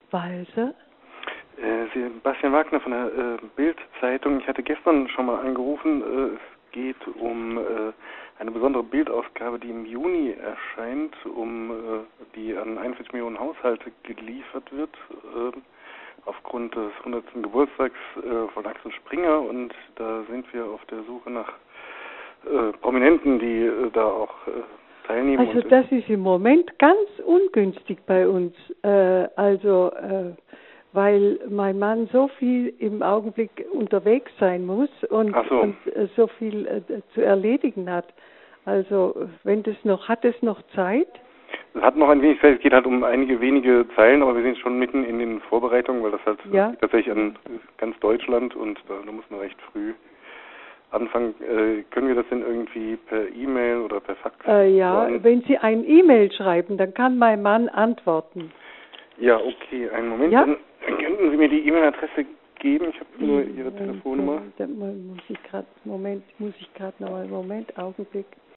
Walser? Sebastian Wagner von der Bild-Zeitung. Ich hatte gestern schon mal angerufen. Es geht um eine besondere Bildausgabe, die im Juni erscheint, die an 41 Millionen Haushalte geliefert wird, aufgrund des 100. Geburtstags von Axel Springer. Und da sind wir auf der Suche nach Prominenten, die da auch teilnehmen. Also das ist im Moment ganz ungünstig bei uns. Weil mein Mann so viel im Augenblick unterwegs sein muss und so viel zu erledigen hat. Also hat es noch Zeit? Es hat noch ein wenig Zeit, es geht halt um einige wenige Zeilen, aber wir sind schon mitten in den Vorbereitungen, weil das halt tatsächlich an ganz Deutschland und da muss man recht früh anfangen. Können wir das denn irgendwie per E-Mail oder per Fax? Wenn Sie ein E-Mail schreiben, dann kann mein Mann antworten. Ja, okay, einen Moment. Ja? Dann könnten Sie mir die E-Mail-Adresse geben? Ich habe nur Ihre Telefonnummer. Moment, Augenblick.